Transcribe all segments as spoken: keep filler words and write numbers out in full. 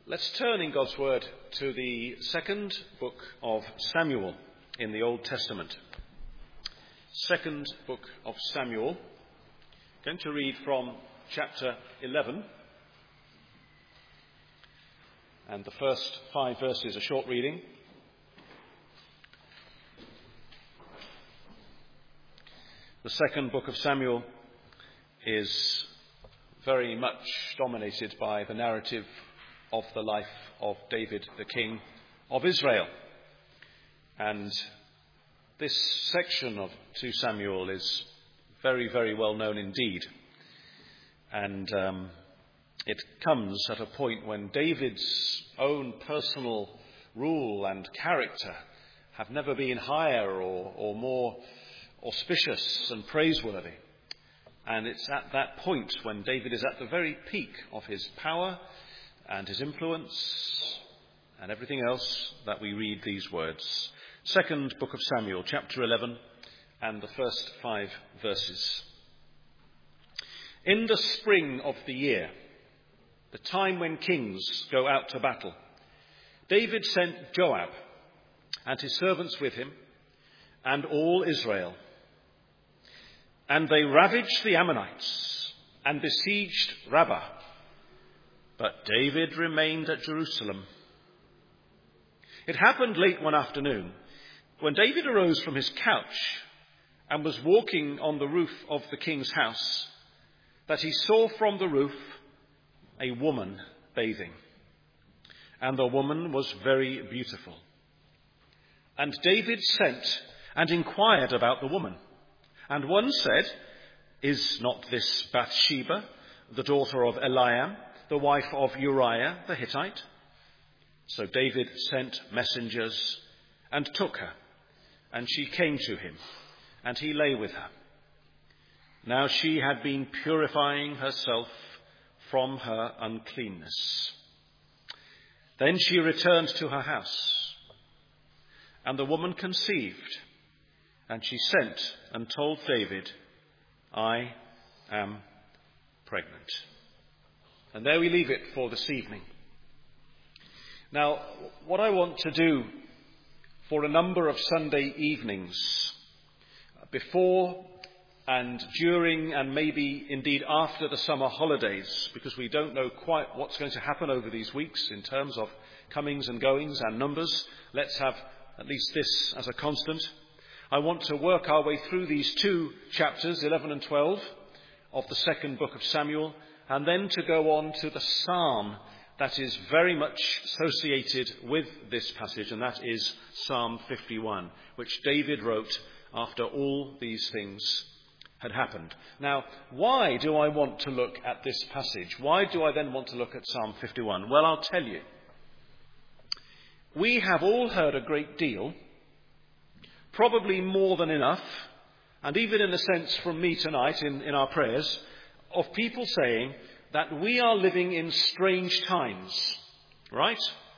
Let's turn in God's Word to the second book of Samuel in the Old Testament. Second book of Samuel. I'm going to read from chapter eleven. And the first five verses are short reading. The second book of Samuel is very much dominated by the narrative of the life of David, the king of Israel. And this section of Second Samuel is very, very well known indeed. And um, it comes at a point when David's own personal rule and character have never been higher or, or more auspicious and praiseworthy. And it's at that point when David is at the very peak of his power and his influence and everything else that we read these words. Second book of Samuel, chapter eleven, and the first five verses. In the spring of the year, the time when kings go out to battle, David sent Joab and his servants with him and all Israel. And they ravaged the Ammonites and besieged Rabbah. But David remained at Jerusalem. It happened late one afternoon, when David arose from his couch and was walking on the roof of the king's house, that he saw from the roof a woman bathing. And the woman was very beautiful. And David sent and inquired about the woman. And one said, "Is not this Bathsheba, the daughter of Eliam, the wife of Uriah the Hittite?" So David sent messengers and took her, and she came to him, and he lay with her. Now she had been purifying herself from her uncleanness. Then she returned to her house, and the woman conceived, and she sent and told David, "I am pregnant." And there we leave it for this evening. Now, what I want to do for a number of Sunday evenings, before and during and maybe indeed after the summer holidays, because we don't know quite what's going to happen over these weeks in terms of comings and goings and numbers, let's have at least this as a constant. I want to work our way through these two chapters, eleven and twelve, of the second book of Samuel, and then to go on to the psalm that is very much associated with this passage, and that is Psalm fifty-one, which David wrote after all these things had happened. Now, why do I want to look at this passage? Why do I then want to look at Psalm fifty-one? Well, I'll tell you. We have all heard a great deal, probably more than enough, and even in a sense from me tonight in, in our prayers, of people saying that we are living in strange times, right?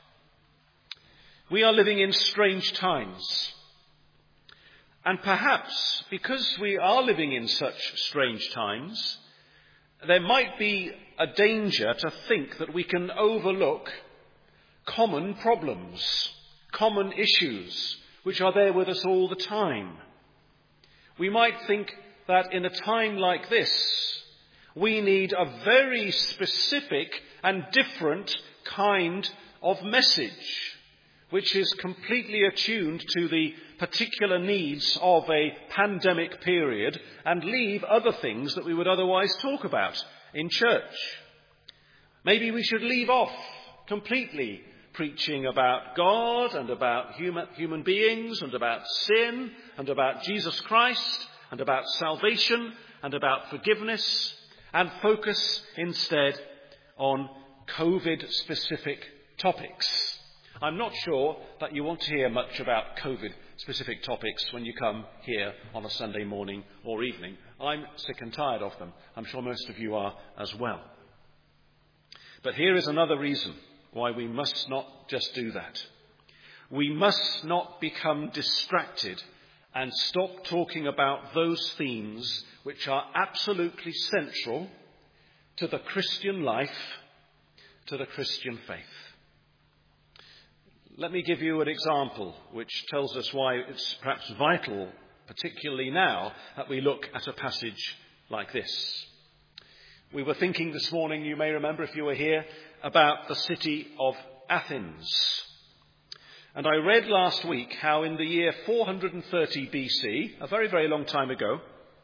We are living in strange times. And perhaps because we are living in such strange times, there might be a danger to think that we can overlook common problems, common issues, which are there with us all the time. We might think that in a time like this, we need a very specific and different kind of message, which is completely attuned to the particular needs of a pandemic period and leave other things that we would otherwise talk about in church. Maybe we should leave off completely preaching about God and about human, human beings and about sin and about Jesus Christ and about salvation and about forgiveness, and focus instead on COVID-specific topics. I'm not sure that you want to hear much about COVID-specific topics when you come here on a Sunday morning or evening. I'm sick and tired of them. I'm sure most of you are as well. But here is another reason why we must not just do that. We must not become distracted and stop talking about those themes which are absolutely central to the Christian life, to the Christian faith. Let me give you an example which tells us why it's perhaps vital, particularly now, that we look at a passage like this. We were thinking this morning, you may remember if you were here, about the city of Athens. And I read last week how in the year four hundred thirty B C, a very, very long time ago,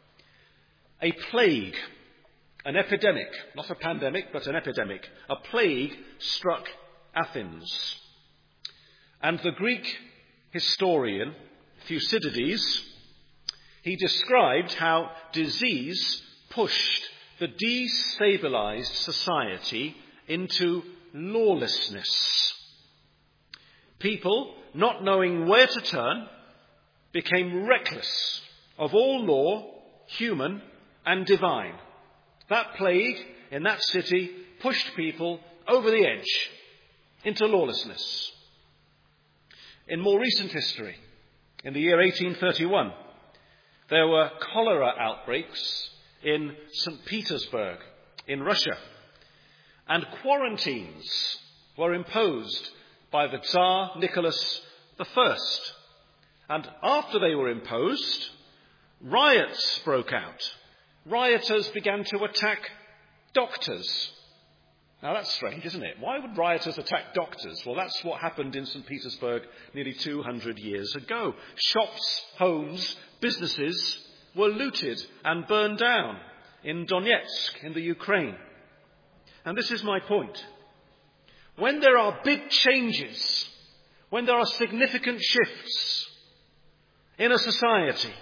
a plague, an epidemic, not a pandemic, but an epidemic, a plague struck Athens. And the Greek historian Thucydides, he described how disease pushed the destabilized society into lawlessness. People, not knowing where to turn, became reckless of all law, human and divine. That plague in that city pushed people over the edge into lawlessness. In more recent history, in the year eighteen thirty-one, there were cholera outbreaks in Saint Petersburg in Russia, and quarantines were imposed by the Tsar Nicholas the First. And after they were imposed, riots broke out. Rioters began to attack doctors. Now that's strange, isn't it? Why would rioters attack doctors? Well, that's what happened in Saint Petersburg nearly two hundred years ago. Shops, homes, businesses were looted and burned down in Donetsk, in the Ukraine. And this is my point. When there are big changes, when there are significant shifts in a society,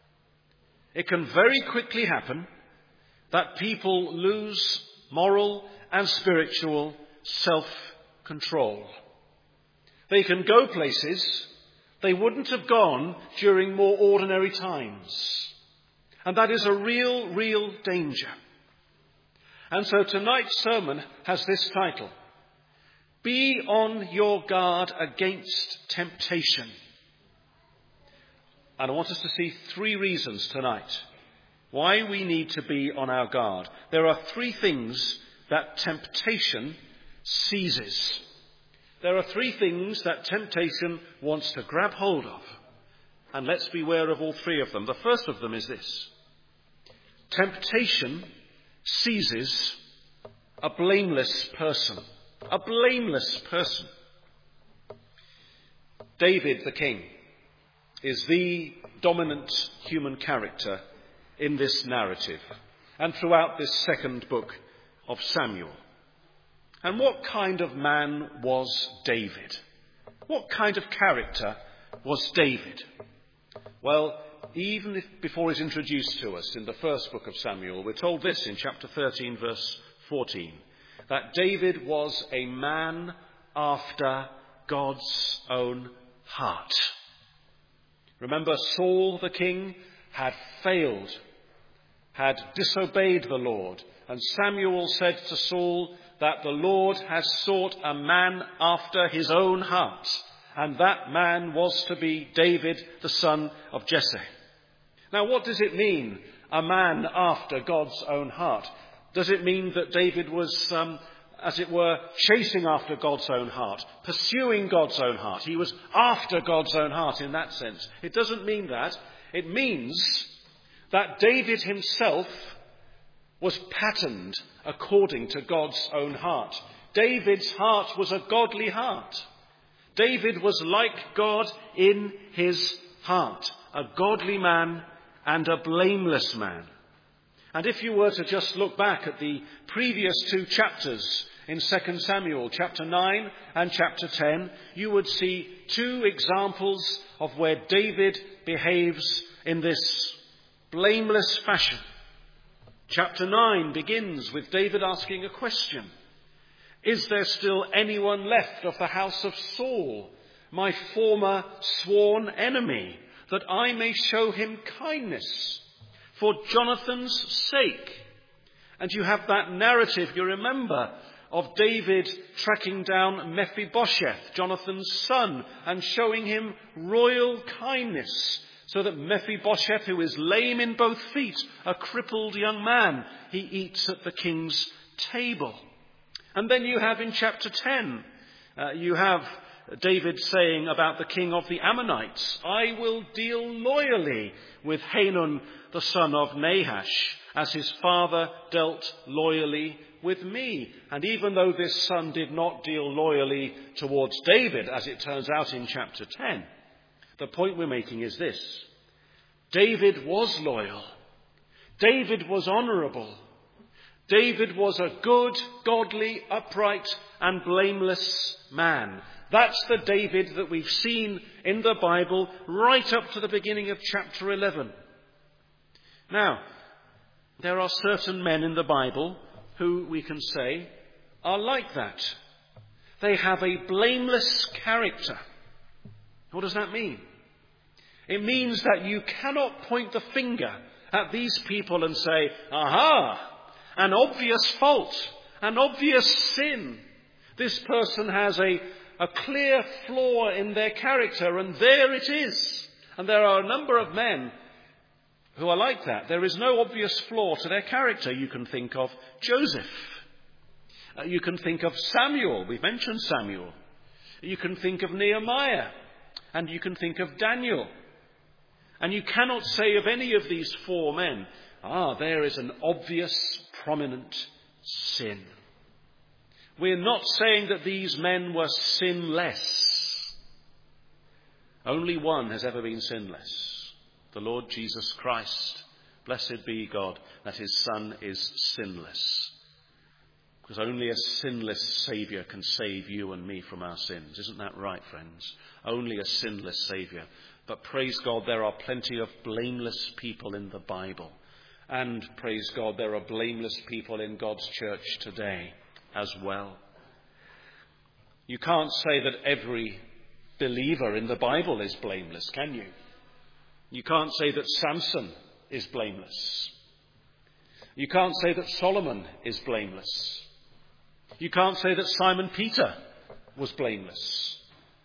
it can very quickly happen that people lose moral and spiritual self-control. They can go places they wouldn't have gone during more ordinary times. And that is a real, real danger. And so tonight's sermon has this title: Be on your guard against temptation. And I want us to see three reasons tonight why we need to be on our guard. There are three things that temptation seizes. There are three things that temptation wants to grab hold of. And let's beware of all three of them. The first of them is this: temptation seizes a blameless person. A blameless person. David the king is the dominant human character in this narrative and throughout this second book of Samuel. And what kind of man was David? What kind of character was David? Well, even if before he's introduced to us in the first book of Samuel, we're told this in chapter thirteen, verse fourteen, that David was a man after God's own heart. Remember, Saul the king had failed, had disobeyed the Lord. And Samuel said to Saul that the Lord has sought a man after his own heart. And that man was to be David, the son of Jesse. Now, what does it mean, a man after God's own heart? Does it mean that David was, um, as it were, chasing after God's own heart, pursuing God's own heart? He was after God's own heart in that sense. It doesn't mean that. It means that David himself was patterned according to God's own heart. David's heart was a godly heart. David was like God in his heart, a godly man and a blameless man. And if you were to just look back at the previous two chapters in Second Samuel, chapter nine and chapter ten, you would see two examples of where David behaves in this blameless fashion. Chapter nine begins with David asking a question. Is there still anyone left of the house of Saul, my former sworn enemy, that I may show him kindness for Jonathan's sake? And you have that narrative, you remember, of David tracking down Mephibosheth, Jonathan's son, and showing him royal kindness, so that Mephibosheth, who is lame in both feet, a crippled young man, he eats at the king's table. And then you have in chapter ten, uh, you have David saying about the king of the Ammonites, I will deal loyally with Hanun the son of Nahash, as his father dealt loyally with me. And even though this son did not deal loyally towards David, as it turns out in chapter ten, the point we're making is this. David was loyal. David was honourable. David was a good, godly, upright and blameless man. That's the David that we've seen in the Bible right up to the beginning of chapter eleven. Now, there are certain men in the Bible who we can say are like that. They have a blameless character. What does that mean? It means that you cannot point the finger at these people and say, aha, an obvious fault, an obvious sin. This person has a, a clear flaw in their character, and there it is. And there are a number of men who are like that. There is no obvious flaw to their character. You can think of Joseph. Uh, you can think of Samuel. We've mentioned Samuel. You can think of Nehemiah. And you can think of Daniel. And you cannot say of any of these four men, ah, there is an obvious, prominent sin. We're not saying that these men were sinless. Only one has ever been sinless. The Lord Jesus Christ. Blessed be God that his Son is sinless. Because only a sinless Saviour can save you and me from our sins. Isn't that right, friends? Only a sinless Saviour. But praise God, there are plenty of blameless people in the Bible. And praise God, there are blameless people in God's church today as well. You can't say that every believer in the Bible is blameless, can you? You can't say that Samson is blameless. You can't say that Solomon is blameless. You can't say that Simon Peter was blameless.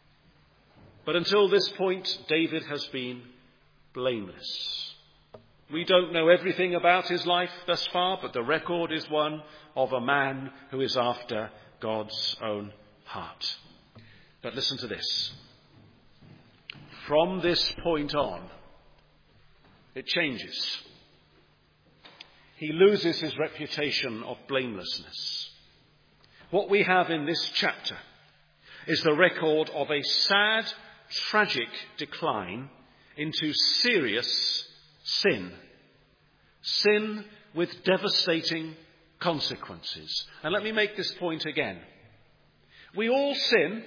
But until this point, David has been blameless. We don't know everything about his life thus far, but the record is one of a man who is after God's own heart. But listen to this. From this point on, it changes. He loses his reputation of blamelessness. What we have in this chapter is the record of a sad, tragic decline into serious sin. Sin with devastating consequences. And let me make this point again. We all sin.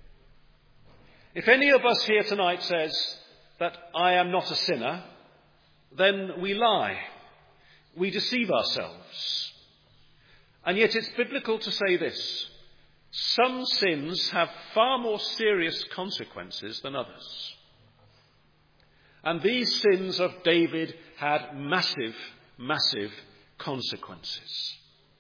If any of us here tonight says that I am not a sinner, then we lie. We deceive ourselves. And yet it's biblical to say this. Some sins have far more serious consequences than others. And these sins of David had massive, massive consequences.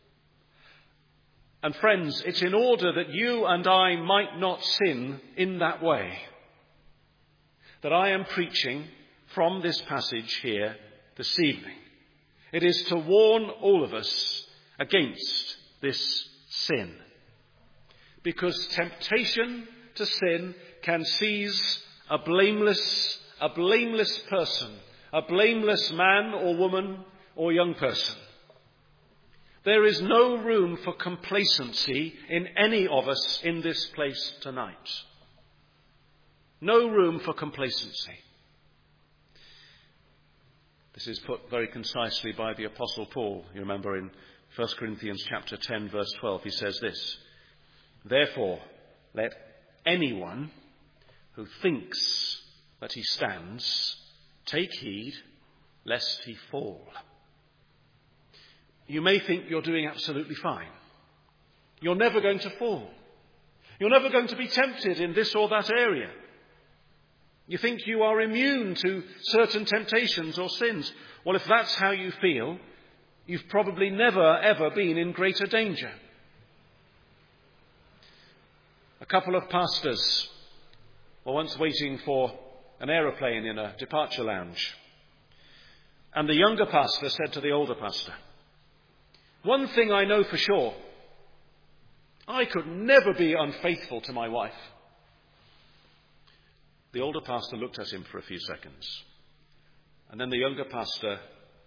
And friends, it's in order that you and I might not sin in that way that I am preaching from this passage here this evening. It is to warn all of us against this sin. Because temptation to sin can seize a blameless, a blameless person, a blameless man or woman or young person. There is no room for complacency in any of us in this place tonight. No room for complacency. This is put very concisely by the Apostle Paul. You remember in First Corinthians chapter ten, verse twelve, he says this, therefore, let anyone who thinks that he stands take heed lest he fall. You may think you're doing absolutely fine. You're never going to fall. You're never going to be tempted in this or that area. You think you are immune to certain temptations or sins. Well, if that's how you feel, you've probably never, ever been in greater danger. A couple of pastors were once waiting for an aeroplane in a departure lounge. And the younger pastor said to the older pastor, one thing I know for sure, I could never be unfaithful to my wife. The older pastor looked at him for a few seconds. And then the younger pastor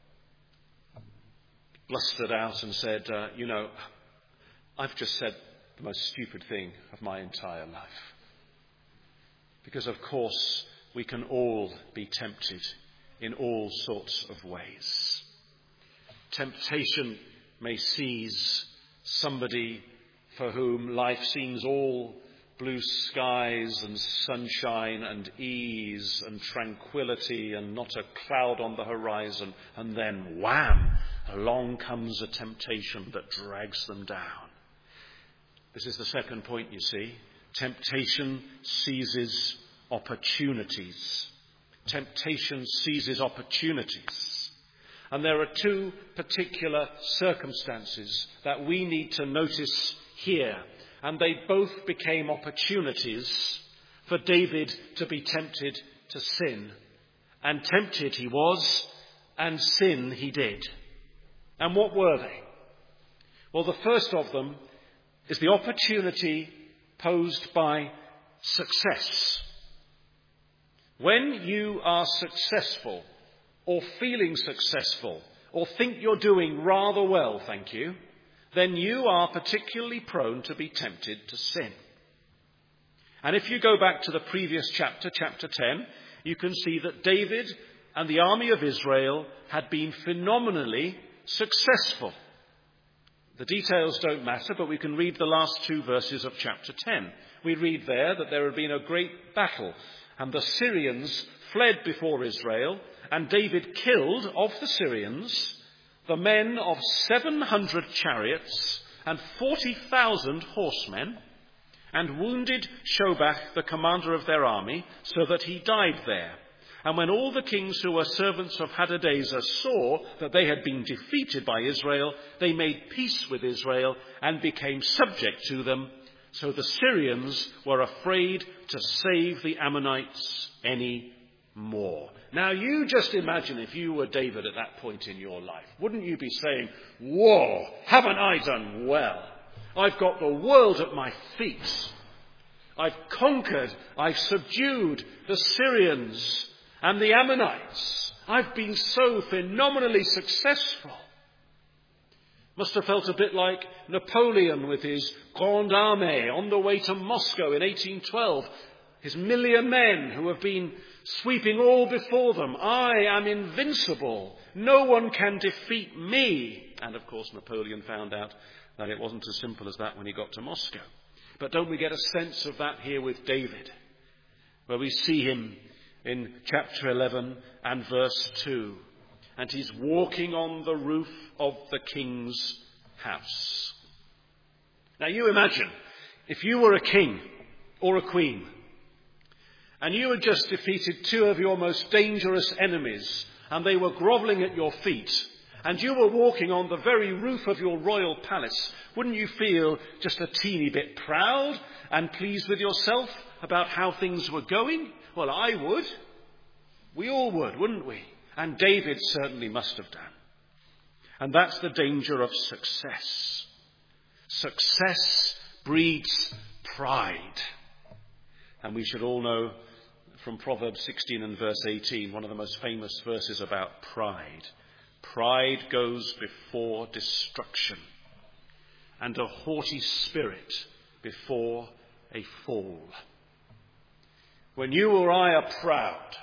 blustered out and said, uh, you know, I've just said the most stupid thing of my entire life. Because, of course, we can all be tempted in all sorts of ways. Temptation may seize somebody for whom life seems all blue skies and sunshine and ease and tranquility and not a cloud on the horizon, and then wham, along comes a temptation that drags them down. This is the second point, you see. Temptation seizes opportunities. Temptation seizes opportunities. And there are two particular circumstances that we need to notice here. And they both became opportunities for David to be tempted to sin. And tempted he was, and sin he did. And what were they? Well, the first of them is the opportunity posed by success. When you are successful, or feeling successful, or think you're doing rather well, thank you, then you are particularly prone to be tempted to sin. And if you go back to the previous chapter, chapter ten, you can see that David and the army of Israel had been phenomenally successful. The details don't matter, but we can read the last two verses of chapter ten. We read there that there had been a great battle, and the Syrians fled before Israel, and David killed of the Syrians the men of seven hundred chariots and forty thousand horsemen, and wounded Shobach, the commander of their army, so that he died there. And when all the kings who were servants of Hadadezer saw that they had been defeated by Israel, they made peace with Israel and became subject to them. So the Syrians were afraid to save the Ammonites any more. Now you just imagine if you were David at that point in your life. Wouldn't you be saying, whoa, haven't I done well? I've got the world at my feet. I've conquered, I've subdued the Syrians and the Ammonites. I've been so phenomenally successful. Must have felt a bit like Napoleon with his Grande Armée on the way to Moscow in eighteen twelve. His million men who have been sweeping all before them. I am invincible. No one can defeat me. And of course Napoleon found out that it wasn't as simple as that when he got to Moscow. But don't we get a sense of that here with David, where we see him in chapter eleven and verse two. And he's walking on the roof of the king's house. Now you imagine, if you were a king or a queen, and you had just defeated two of your most dangerous enemies, and they were grovelling at your feet, and you were walking on the very roof of your royal palace, wouldn't you feel just a teeny bit proud and pleased with yourself about how things were going? Well, I would. We all would, wouldn't we? And David certainly must have done. And that's the danger of success. Success breeds pride. And we should all know from Proverbs sixteen and verse eighteen, one of the most famous verses about pride. Pride goes before destruction, and a haughty spirit before a fall. When you or I are proud,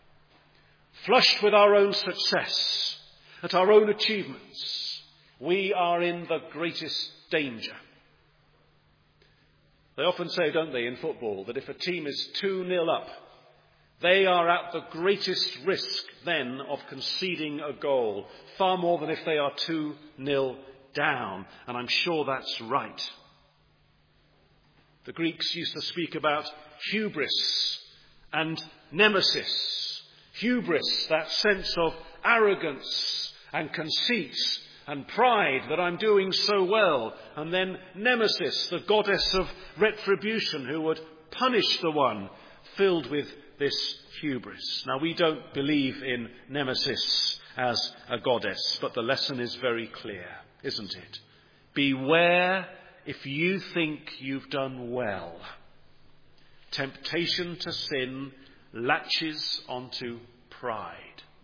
flushed with our own success, at our own achievements, we are in the greatest danger. They often say, don't they, in football, that if a team is two nil up, they are at the greatest risk then of conceding a goal, far more than if they are two nil down. And I'm sure that's right. The Greeks used to speak about hubris and nemesis. Hubris, that sense of arrogance and conceit and pride that I'm doing so well. And then Nemesis, the goddess of retribution, who would punish the one filled with this hubris. Now, we don't believe in Nemesis as a goddess, but the lesson is very clear, isn't it? Beware if you think you've done well. Temptation to sin latches onto pride.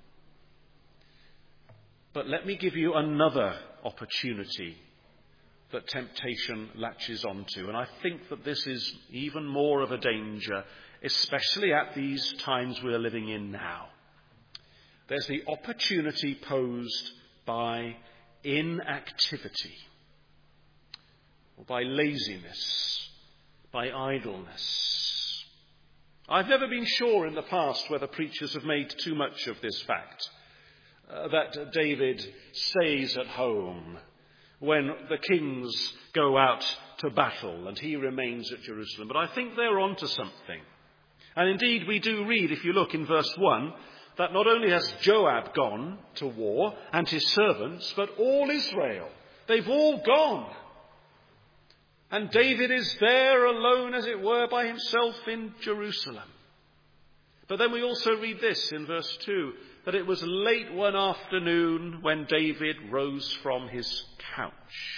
But let me give you another opportunity that temptation latches onto. And I think that this is even more of a danger, especially at these times we're living in now. There's the opportunity posed by inactivity, or by laziness, by idleness. I've never been sure in the past whether preachers have made too much of this fact, uh, that David stays at home when the kings go out to battle and he remains at Jerusalem. But I think they're on to something. And indeed we do read, if you look in verse one, that not only has Joab gone to war and his servants, but all Israel. They've all gone. And David is there alone, as it were, by himself in Jerusalem. But then we also read this in verse two, that it was late one afternoon when David rose from his couch.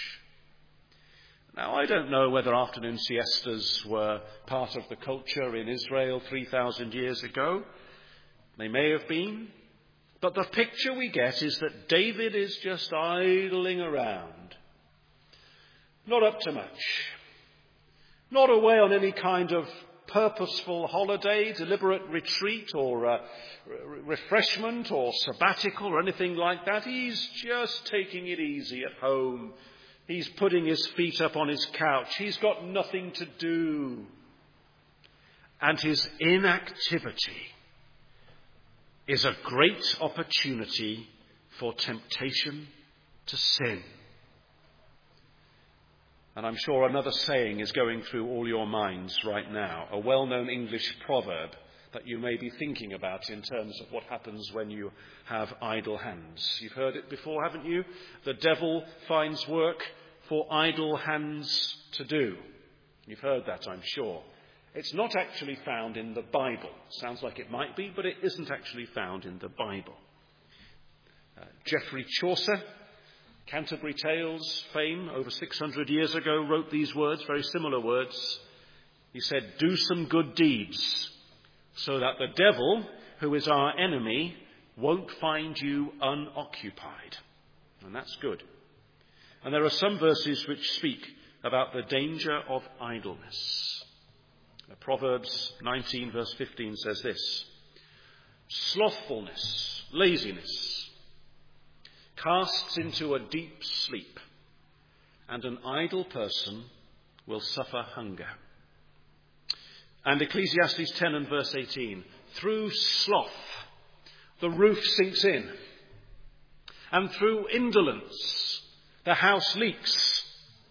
Now, I don't know whether afternoon siestas were part of the culture in Israel three thousand years ago. They may have been. But the picture we get is that David is just idling around. Not up to much. Not away on any kind of purposeful holiday, deliberate retreat or uh, re- refreshment or sabbatical or anything like that. He's just taking it easy at home. He's putting his feet up on his couch. He's got nothing to do. And his inactivity is a great opportunity for temptation to sin. And I'm sure another saying is going through all your minds right now, a well-known English proverb that you may be thinking about in terms of what happens when you have idle hands. You've heard it before, haven't you? The devil finds work for idle hands to do. You've heard that, I'm sure. It's not actually found in the Bible. Sounds like it might be, but it isn't actually found in the Bible. Uh, Geoffrey Chaucer, Canterbury Tales fame, over six hundred years ago, wrote these words, very similar words. He said, "Do some good deeds, so that the devil, who is our enemy, won't find you unoccupied." And that's good. And there are some verses which speak about the danger of idleness. Proverbs nineteen verse fifteen says this: "Slothfulness, laziness, casts into a deep sleep, and an idle person will suffer hunger." And Ecclesiastes ten and verse eighteen, "Through sloth the roof sinks in, and through indolence the house leaks."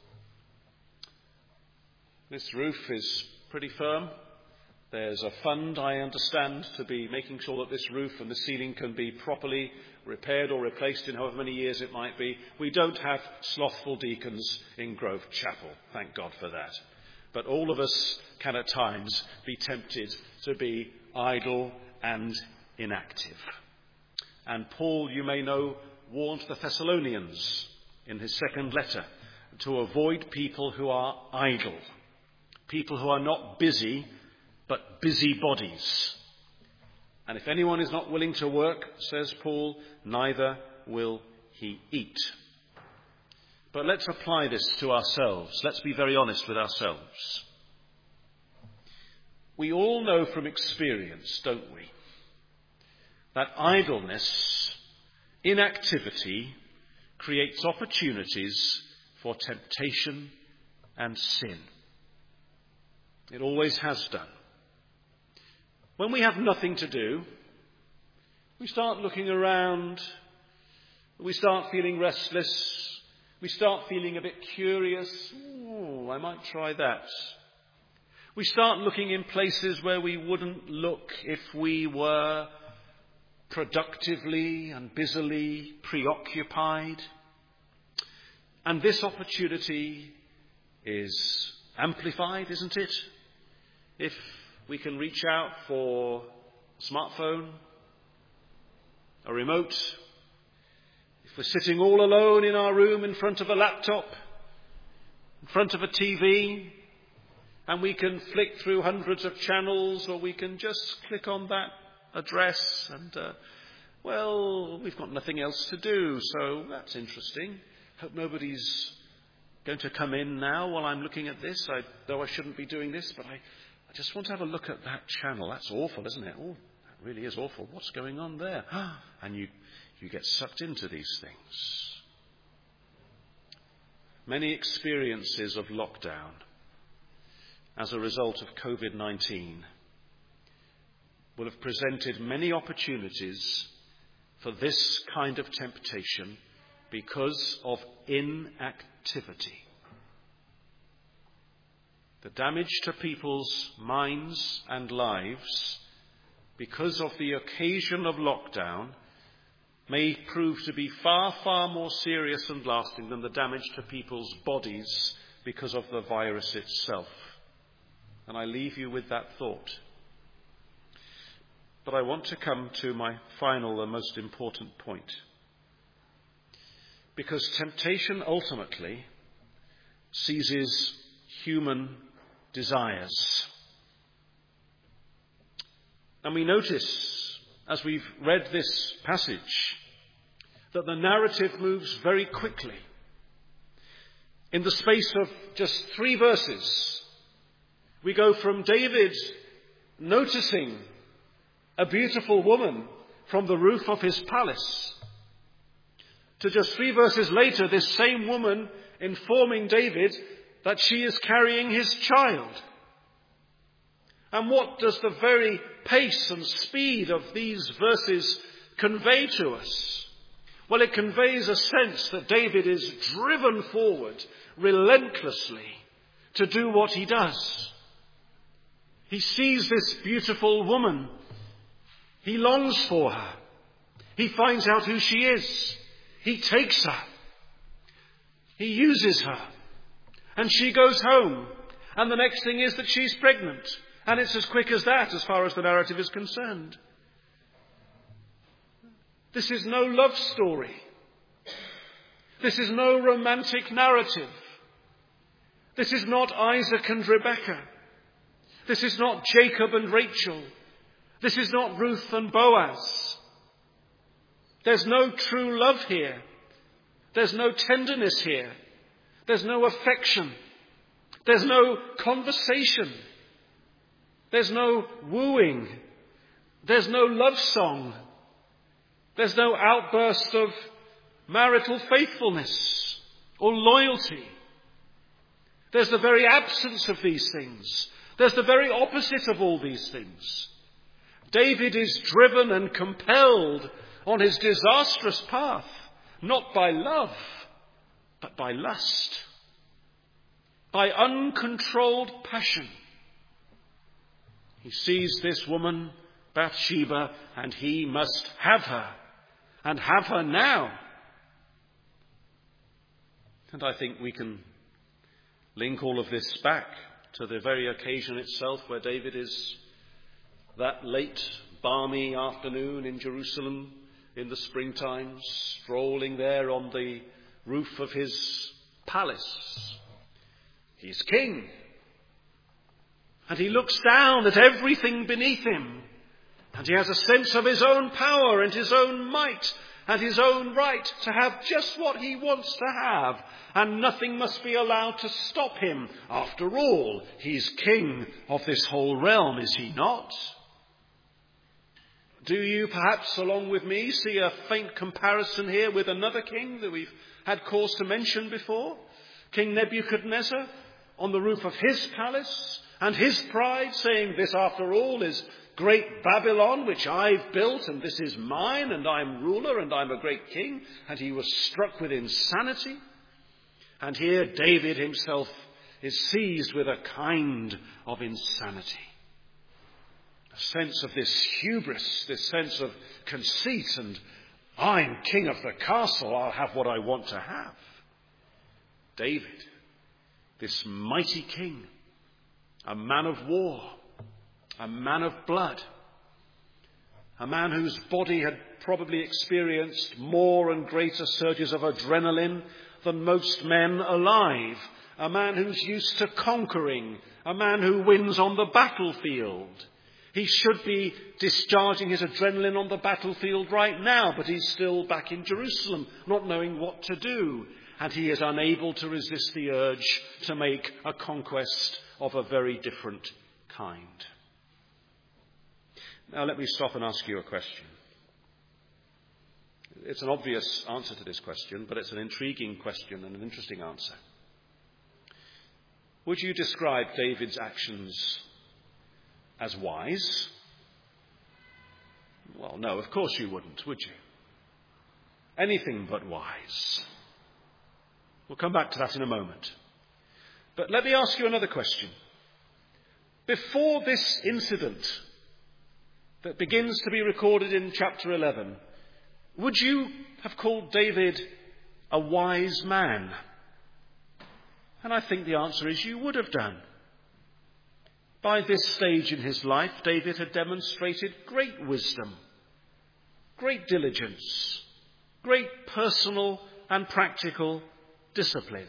This roof is pretty firm. There's a fund, I understand, to be making sure that this roof and the ceiling can be properly repaired or replaced in however many years it might be. We don't have slothful deacons in Grove Chapel, thank God for that. But all of us can at times be tempted to be idle and inactive. And Paul, you may know, warned the Thessalonians in his second letter to avoid people who are idle. People who are not busy, but busybodies. And if anyone is not willing to work, says Paul, neither will he eat. But let's apply this to ourselves. Let's be very honest with ourselves. We all know from experience, don't we, that idleness, inactivity, creates opportunities for temptation and sin. It always has done. When we have nothing to do, we start looking around, we start feeling restless, we start feeling a bit curious. Ooh, I might try that. We start looking in places where we wouldn't look if we were productively and busily preoccupied. And this opportunity is amplified, isn't it? If we can reach out for a smartphone, a remote, if we're sitting all alone in our room in front of a laptop, in front of a T V, And we can flick through hundreds of channels, or we can just click on that address and, uh, well, we've got nothing else to do, so that's interesting. Hope nobody's going to come in now while I'm looking at this, I, though I shouldn't be doing this, but I, I just want to have a look at that channel. That's awful, isn't it? Oh, that really is awful. What's going on there? And you, you get sucked into these things. Many experiences of lockdown as a result of covid nineteen will have presented many opportunities for this kind of temptation because of inactivity. The damage to people's minds and lives because of the occasion of lockdown may prove to be far, far more serious and lasting than the damage to people's bodies because of the virus itself. And I leave you with that thought. But I want to come to my final and most important point. Because temptation ultimately seizes human desires. And we notice, as we've read this passage, that the narrative moves very quickly. In the space of just three verses, we go from David noticing a beautiful woman from the roof of his palace to just three verses later, this same woman informing David that she is carrying his child. And what does the very pace and speed of these verses convey to us? Well, it conveys a sense that David is driven forward relentlessly to do what he does. He sees this beautiful woman. He longs for her. He finds out who she is. He takes her. He uses her. And she goes home. And the next thing is that she's pregnant. And it's as quick as that as far as the narrative is concerned. This is no love story. This is no romantic narrative. This is not Isaac and Rebekah. This is not Jacob and Rachel. This is not Ruth and Boaz. There's no true love here. There's no tenderness here. There's no affection. There's no conversation. There's no wooing. There's no love song. There's no outburst of marital faithfulness or loyalty. There's the very absence of these things. There's the very opposite of all these things. David is driven and compelled on his disastrous path, not by love, but by lust, by uncontrolled passion. He sees this woman, Bathsheba, and he must have her, and have her now. And I think we can link all of this back to the very occasion itself where David is that late, balmy afternoon in Jerusalem in the springtime, strolling there on the roof of his palace. He's king. And he looks down at everything beneath him. And he has a sense of his own power and his own might and his own right to have just what he wants to have. And nothing must be allowed to stop him. After all, he's king of this whole realm, is he not? Do you perhaps, along with me, see a faint comparison here with another king that we've had cause to mention before? King Nebuchadnezzar on the roof of his palace, and his pride saying, this after all is great Babylon, which I've built, and this is mine, and I'm ruler, and I'm a great king. And he was struck with insanity. And here David himself is seized with a kind of insanity. A sense of this hubris, this sense of conceit, and I'm king of the castle, I'll have what I want to have. David, this mighty king, a man of war, a man of blood, a man whose body had probably experienced more and greater surges of adrenaline than most men alive, a man who's used to conquering a man who wins on the battlefield. He should be discharging his adrenaline on the battlefield right now, but he's still back in Jerusalem, not knowing what to do. And he is unable to resist the urge to make a conquest of a very different kind. Now let me stop and ask you a question. It's an obvious answer to this question, but it's an intriguing question and an interesting answer. Would you describe David's actions as wise? Well, no, of course you wouldn't, would you? Anything but wise. We'll come back to that in a moment. But let me ask you another question. Before this incident that begins to be recorded in chapter eleven, would you have called David a wise man? And I think the answer is you would have done. By this stage in his life, David had demonstrated great wisdom, great diligence, great personal and practical discipline.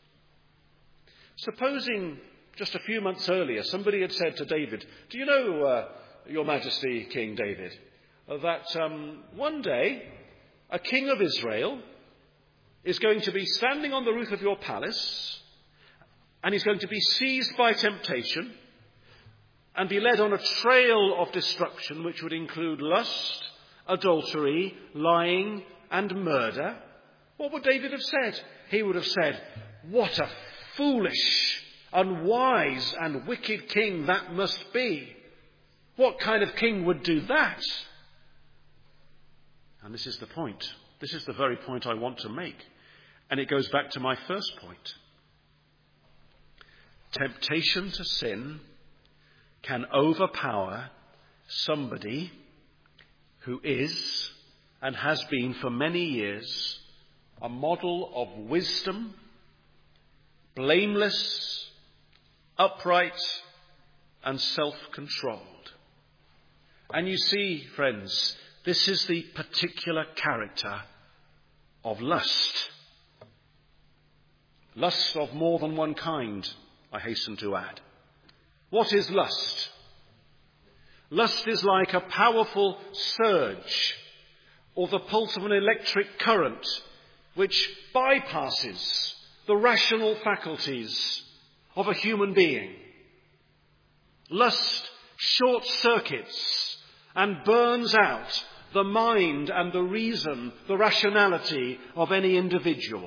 Supposing just a few months earlier somebody had said to David, do you know, uh, Your Majesty, King David, uh, that um, one day a king of Israel is going to be standing on the roof of your palace and he's going to be seized by temptation and be led on a trail of destruction which would include lust, adultery, lying and murder? What would David have said? He would have said, what a foolish, unwise and wicked king that must be. What kind of king would do that? And this is the point. This is the very point I want to make. And it goes back to my first point. Temptation to sin can overpower somebody who is and has been for many years a model of wisdom, blameless, upright, and self-controlled. And you see, friends, this is the particular character of lust. Lust of more than one kind, I hasten to add. What is lust? Lust is like a powerful surge or the pulse of an electric current which bypasses the rational faculties of a human being. Lust short-circuits and burns out the mind and the reason, the rationality of any individual.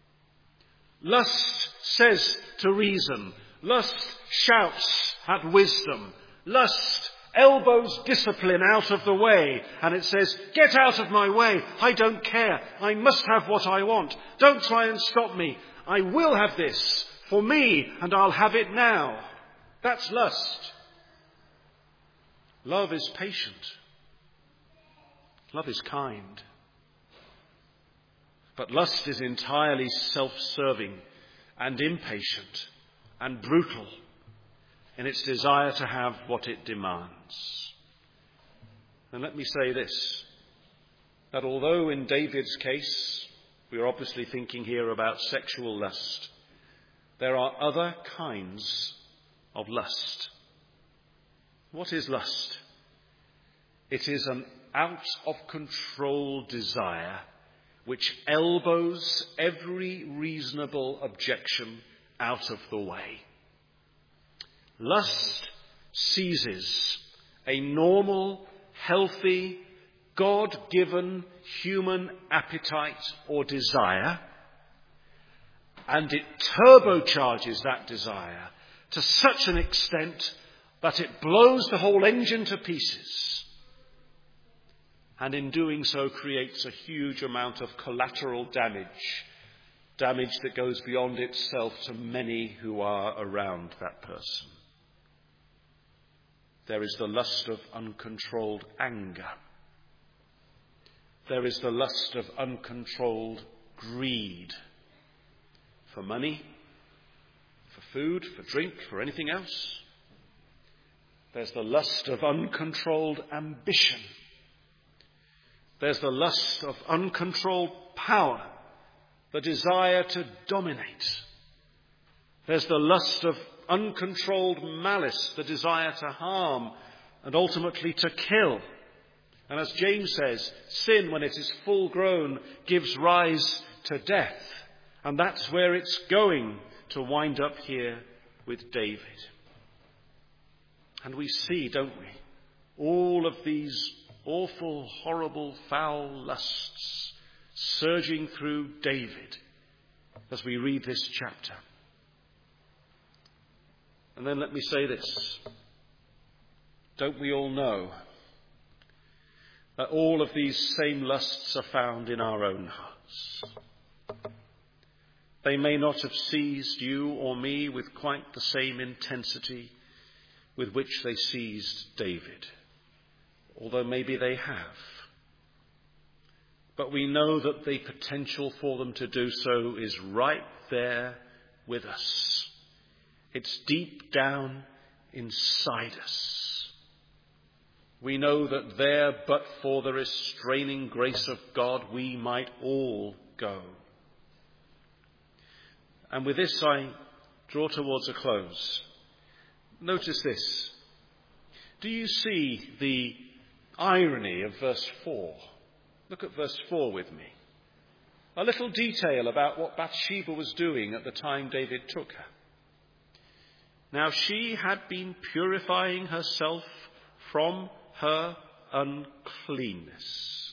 Lust says to reason, lust shouts at wisdom, lust elbows discipline out of the way, and it says, get out of my way, I don't care, I must have what I want, don't try and stop me, I will have this for me and I'll have it now. That's lust. Love is patient. Love is kind. But lust is entirely self-serving and impatient and brutal in its desire to have what it demands. And let me say this, that although in David's case we are obviously thinking here about sexual lust, there are other kinds of lust. What is lust? It is an out-of-control desire which elbows every reasonable objection out of the way. Lust seizes a normal, healthy, God-given human appetite or desire, and it turbocharges that desire to such an extent that it blows the whole engine to pieces. And in doing so creates a huge amount of collateral damage, damage that goes beyond itself to many who are around that person. There is the lust of uncontrolled anger. There is the lust of uncontrolled greed for money, for food, for drink, for anything else. There's the lust of uncontrolled ambition. There's the lust of uncontrolled power, the desire to dominate. There's the lust of uncontrolled malice, the desire to harm and ultimately to kill. And as James says, sin, when it is full grown, gives rise to death. And that's where it's going to wind up here with David. And we see, don't we, all of these awful, horrible, foul lusts surging through David as we read this chapter. And then let me say this. Don't we all know that all of these same lusts are found in our own hearts? They may not have seized you or me with quite the same intensity with which they seized David, although maybe they have. But we know that the potential for them to do so is right there with us. It's deep down inside us. We know that there, but for the restraining grace of God, we might all go. And with this I draw towards a close. Notice this. Do you see the irony of verse four? Look at verse four with me. A little detail about what Bathsheba was doing at the time David took her. Now she had been purifying herself from her uncleanness.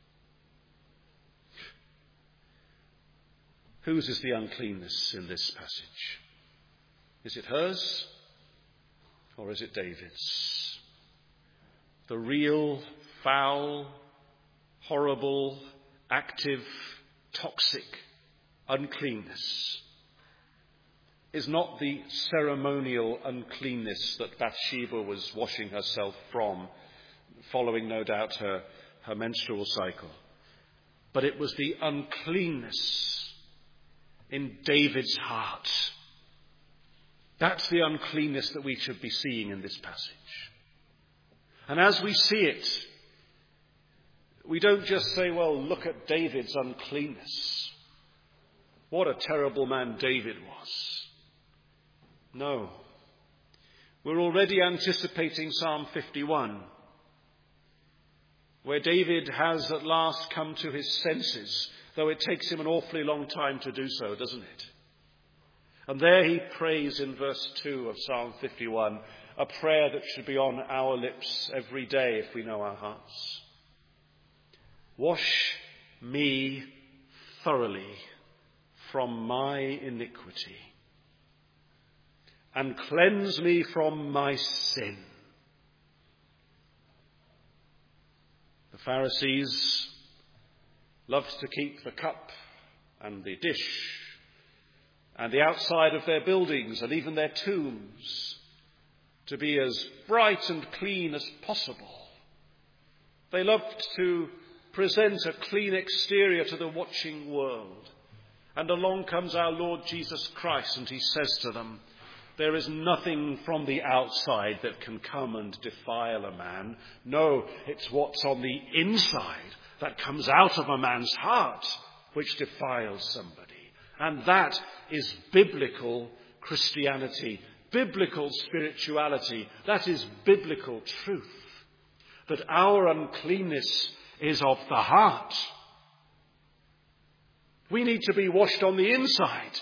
Whose is the uncleanness in this passage? Is it hers or is it David's? The real, foul, horrible, active, toxic uncleanness is not the ceremonial uncleanness that Bathsheba was washing herself from, following, no doubt, her, her menstrual cycle. But it was the uncleanness in David's heart. That's the uncleanness that we should be seeing in this passage. And as we see it, we don't just say, well, look at David's uncleanness. What a terrible man David was. No. We're already anticipating Psalm fifty-one, where David has at last come to his senses, though it takes him an awfully long time to do so, doesn't it? And there he prays in verse two of Psalm fifty-one, a prayer that should be on our lips every day if we know our hearts. Wash me thoroughly from my iniquity and cleanse me from my sin. The Pharisees loved to keep the cup and the dish and the outside of their buildings and even their tombs to be as bright and clean as possible. They loved to present a clean exterior to the watching world. And along comes our Lord Jesus Christ, and he says to them, there is nothing from the outside that can come and defile a man. No, it's what's on the inside that comes out of a man's heart which defiles somebody. And that is biblical Christianity, biblical spirituality. That is biblical truth. That our uncleanness is of the heart. We need to be washed on the inside.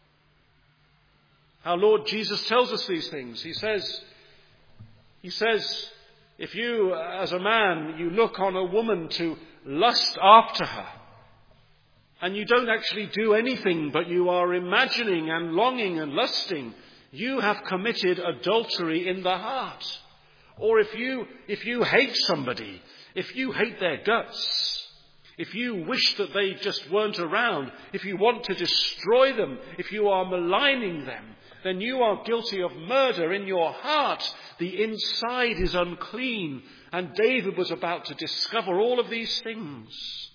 Our Lord Jesus tells us these things. He says, he says, if you, as a man, you look on a woman to lust after her, and you don't actually do anything, but you are imagining and longing and lusting, you have committed adultery in the heart. Or if you, if you hate somebody, if you hate their guts, if you wish that they just weren't around, if you want to destroy them, if you are maligning them, then you are guilty of murder in your heart. The inside is unclean. And David was about to discover all of these things.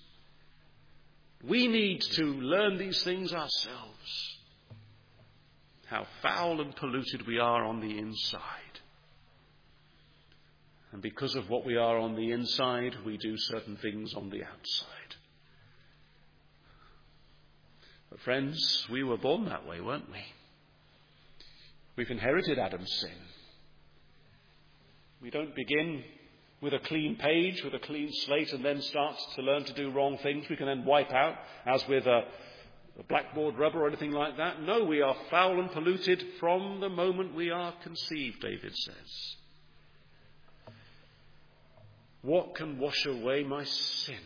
We need to learn these things ourselves. How foul and polluted we are on the inside. And because of what we are on the inside, we do certain things on the outside. But friends, we were born that way, weren't we? We've inherited Adam's sin. We don't begin with a clean page, with a clean slate, and then start to learn to do wrong things we can then wipe out, as with a, a blackboard rubber or anything like that. No, we are foul and polluted from the moment we are conceived, David says. What can wash away my sin?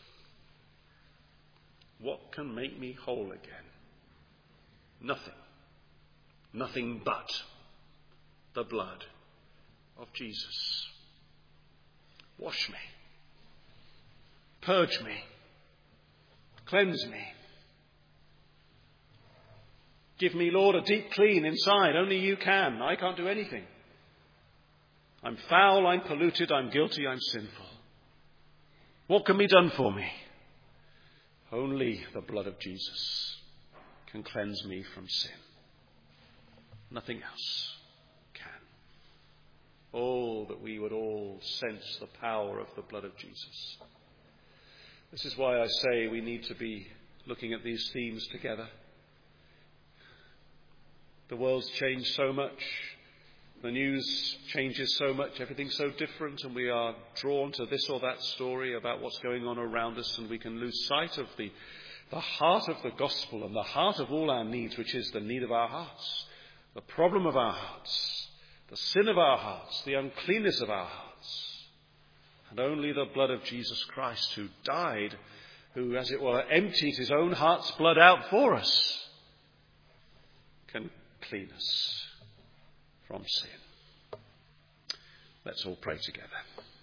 What can make me whole again? Nothing. Nothing but the blood of Jesus. Wash me. Purge me. Cleanse me. Give me, Lord, a deep clean inside. Only you can. I can't do anything. I'm foul, I'm polluted, I'm guilty, I'm sinful. What can be done for me? Only the blood of Jesus can cleanse me from sin. Nothing else can. Oh, that we would all sense the power of the blood of Jesus. This is why I say we need to be looking at these themes together. The world's changed so much. The news changes so much, everything's so different, and we are drawn to this or that story about what's going on around us, and we can lose sight of the, the heart of the gospel and the heart of all our needs, which is the need of our hearts, the problem of our hearts, the sin of our hearts, the uncleanness of our hearts. And only the blood of Jesus Christ, who died, who, as it were, emptied his own heart's blood out for us, can clean us from sin. Let's all pray together.